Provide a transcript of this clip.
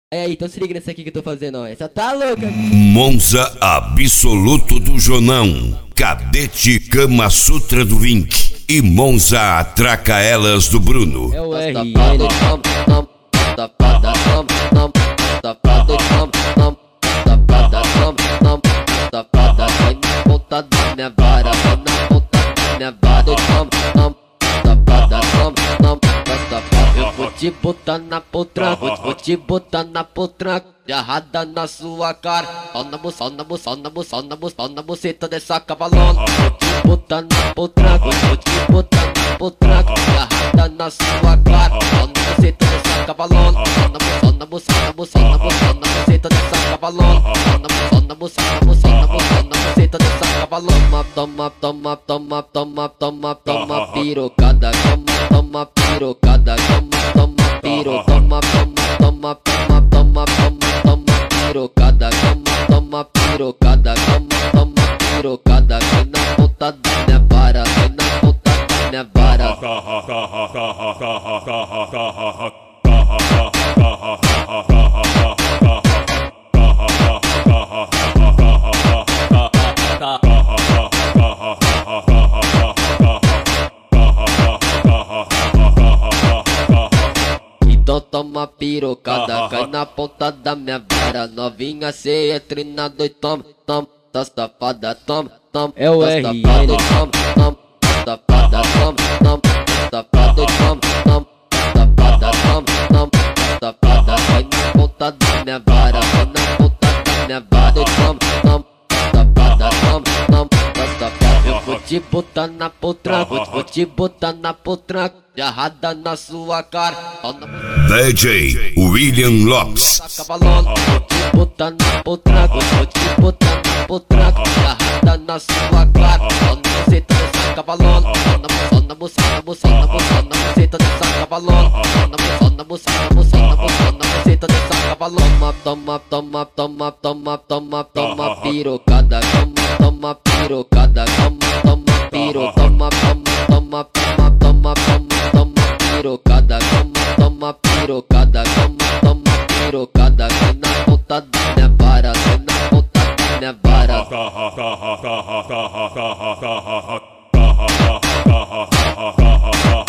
Aí, então se liga nessa aqui que eu tô fazendo, ó. Essa tá louca. Monza absoluto do Jonão, Cadete Kama Sutra do Vink e Monza Atraca Elas do Bruno. É o RN. Vou te botar na poltrona, vou te botar na poltrona, agarrada na sua cara. Só na buceta dessa cavalona. Vou te botar na poltrona, vou te botar na poltrona, agarrada na sua cara. Só na buceta dessa cavalona. Só na buceta dessa cavalona. Só na buceta dessa cavalona. Toma pirocada, toma pirocada, toma pirocada, toma pirocada, toma pirocada, vem na ponta da minha vara, vem na ponta da minha vara. Então toma pirocada, cai na ponta da minha vara. Novinha, cê é treinado e toma, tá safada, toma, é o RN. Toma, safada, toma, safada, toma, safada, toma, safada, cai na ponta da minha vara, cai na ponta da minha vara. Toma, safada, toma, safada. Eu vou te botar na poltrona, vou te botar na poltrona, agarrada na sua cara. DJ William Lopes. Cavalona, vou te botar na poltrona, vou te botar na poltrona, agarrada na sua cara. Só na buceta dessa cavalona. Só na buceta dessa cavalona. Só na buceta dessa cavalona. Toma pirocada, toma pirocada, toma pirocada, toma pirocada, toma pirocada, toma pirocada, vem na ponta da minha vara, vem na ponta da minha vara.